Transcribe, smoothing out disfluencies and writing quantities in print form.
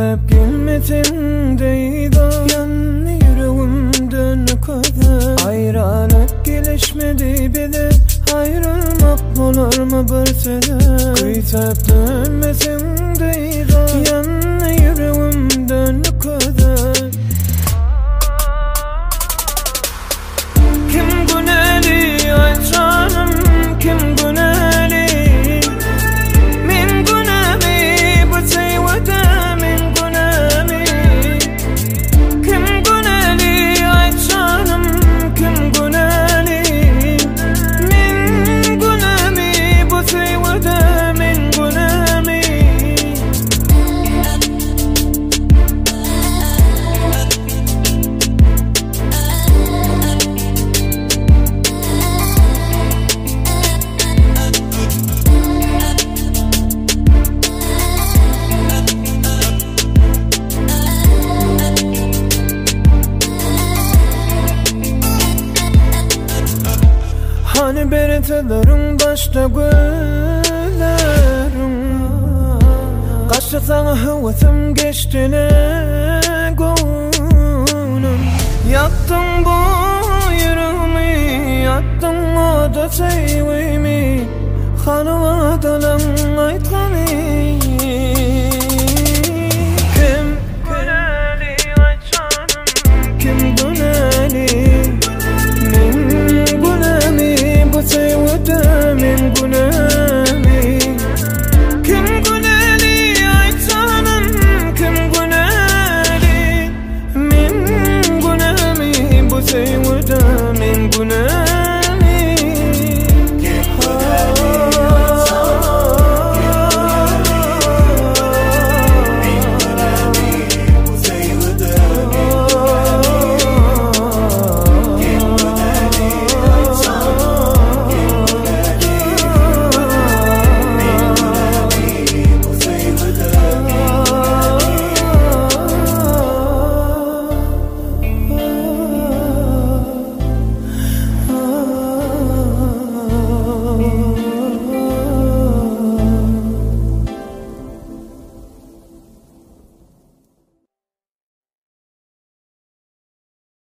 Kıytap gelmedim deydi yanı yüreğimden kadar Ayranıp gelişmedi bize ayrılmak olur mu bir sene Kıytap dönmedim deydi yanı yüreğimden kadar Kim güneli ay canım kim güneli Min günemi bu seyvada min günemi Kim güneli ay canım kim güneli Min günemi bu seyvada min günemi Hani beretelerin başta güllerin Kaçta sana hıvıtım geçti ne gönlüm Yaktın bu yüreğimi Yaktın o da sevimi Hanıma dalan aytkanı